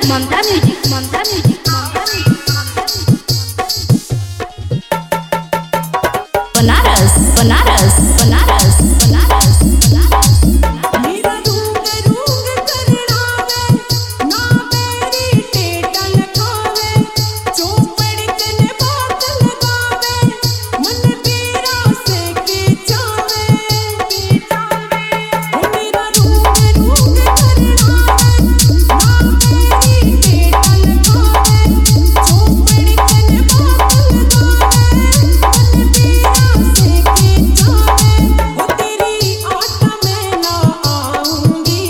ममता music Mamta music Banaras Banaras Banaras Banaras Banaras मेरा रूंग रूंग करनावे ना मेरी टेटन खावे चौपड़ कने बात लगावे मन तेरा से के जावे ओ मेरा रूंग रूंग करनावे ना मेरी टेटन खावे चौपड़ कने बात लगावे मन तेरा से के जावे ओ तेरी आटा में ना आऊंगी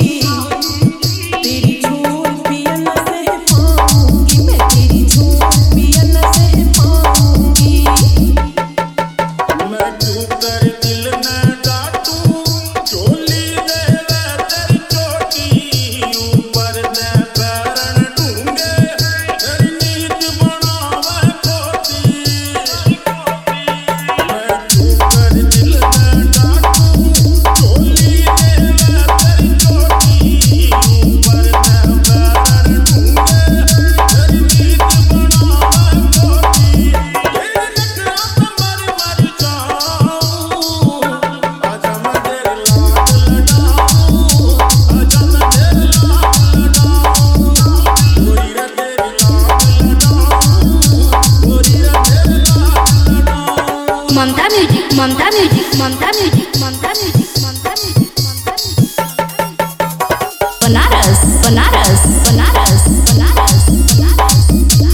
तेरी झूठ पियन से पाऊंगी मैं तेरी झूठ पियन से पाऊंगी मैं तू कर दिल न डाटू चोली देवे तेरी चोटी ऊपर दे पैरन ढूंगे तेरी नीत बनावे खोटी मैं तू कर दिल न डाटू चोली देवे तेरी चोटी ऊपर दे पैरन ढूंगे तेरी नीत बनावे खोटी तेरे नखरा पे मर मर जाऊं आजा मैं तेरे लाड लडाऊं आजा मैं तेरे लाड लडाऊं गोरी रे तेरे लाड लडाऊं गोरी रे तेरे लाड लडाऊं Mamta music Mamta music Mamta music Mamta music Mamta music Banaras Banaras Banaras Banaras Banaras